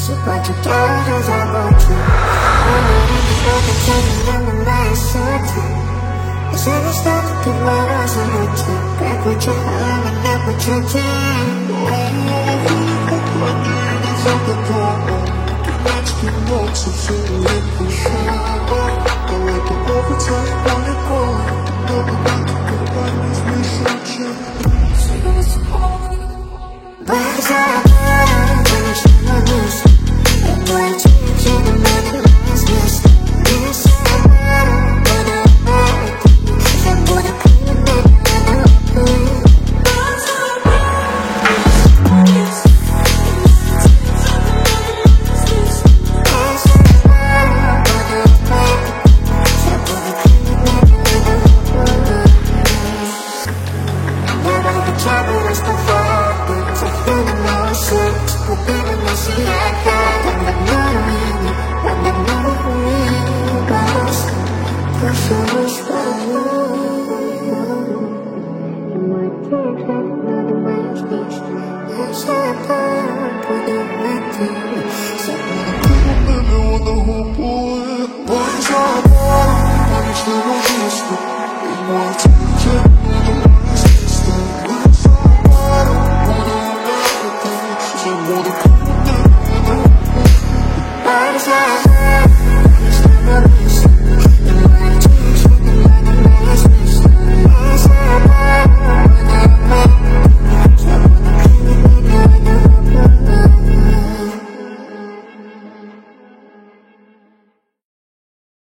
Seperti tiada zamanku Menurut my city As I start to get my eyes on it Back with your arm and up with your team Let's get more to feel it for sure I like it overtime on the corner Never like to go by this researching But as I get when it's my news And boy, it's changing the matter is this This is better than I had Cause I'm gonna clean it better than I know I'm